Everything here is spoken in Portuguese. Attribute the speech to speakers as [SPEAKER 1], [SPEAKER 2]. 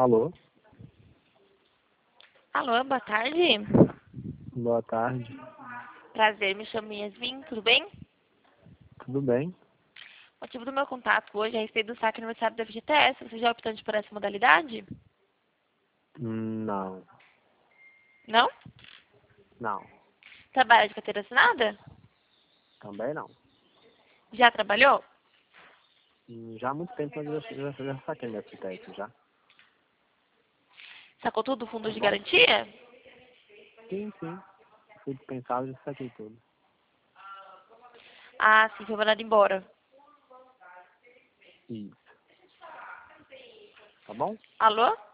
[SPEAKER 1] Alô?
[SPEAKER 2] Alô, boa tarde.
[SPEAKER 1] Boa tarde.
[SPEAKER 2] Prazer, me chamo Yasmin, tudo bem?
[SPEAKER 1] Tudo bem?
[SPEAKER 2] O motivo do meu contato hoje é a respeito do saque aniversário da FGTS. Você já é optante por essa modalidade?
[SPEAKER 1] Não.
[SPEAKER 2] Não?
[SPEAKER 1] Não.
[SPEAKER 2] Trabalha de carteira assinada?
[SPEAKER 1] Também não.
[SPEAKER 2] Já trabalhou?
[SPEAKER 1] Já há muito tempo eu já saquei minha FTS já.
[SPEAKER 2] Sacou tudo do fundo
[SPEAKER 1] Tá
[SPEAKER 2] de
[SPEAKER 1] bom?
[SPEAKER 2] garantia?
[SPEAKER 1] Sim, sim. Fui dispensado e já saquei tudo.
[SPEAKER 2] Ah, sim, foi mandado embora.
[SPEAKER 1] Isso. Tá bom?
[SPEAKER 2] Alô?